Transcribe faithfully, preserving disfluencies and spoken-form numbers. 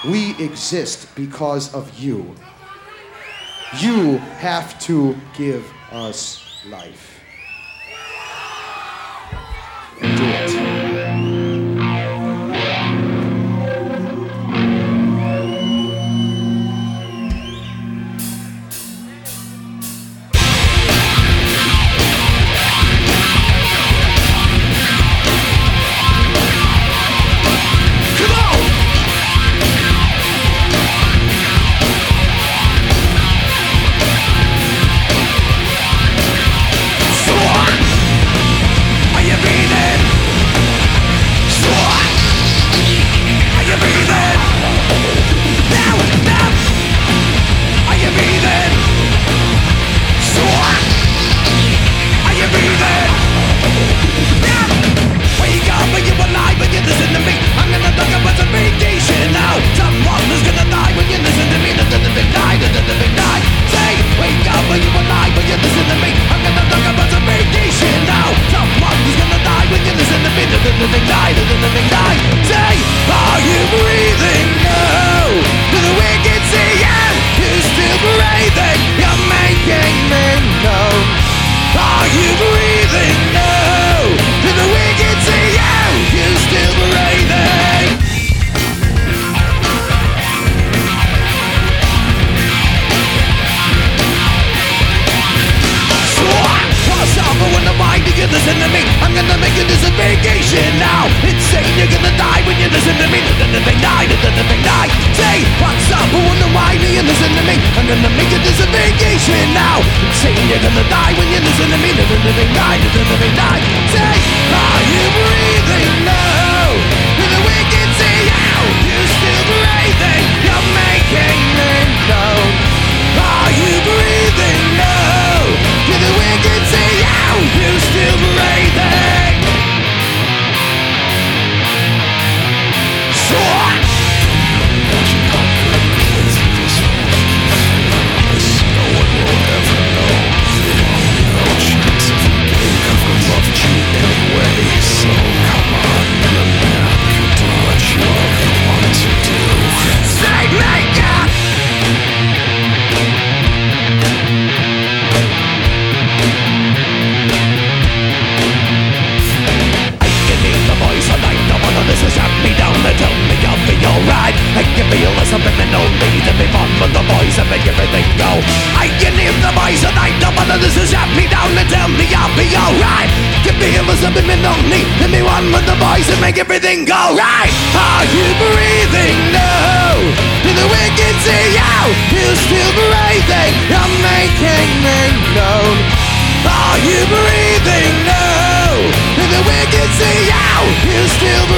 We exist because of you. You have to give us life. And do it. Listen to me, I'm gonna make you this a vacation now. Insane, you're gonna die when you listen to me. The living die, the living die. Say, what's up, who wonder why do you listen to me? I'm gonna make you this a vacation now. Insane, you're gonna die when you listen to me. The living die, the living die. Say, are you breathing now? Did the wicked see you? You still breathing, you're making me know. Are you breathing now? Did the wicked see you? You still breathing. So what? No one will ever know. No chance of a game. I've loved you anyway. So come on, you're not gonna do what you want to do. Say make up. This is shut me down and tell me I'll be alright. I can feel a subliminal need to be fun with the boys and make everything go. I can hear the voice and I don't wanna. This is shut me down and tell me I'll be alright. I can feel a subliminal need to be one with the boys and make everything go right. Are you breathing now? Did the wicked see you? You still breathing? You're making me known. Are you breathing now? Did the wicked see you? You still breathing?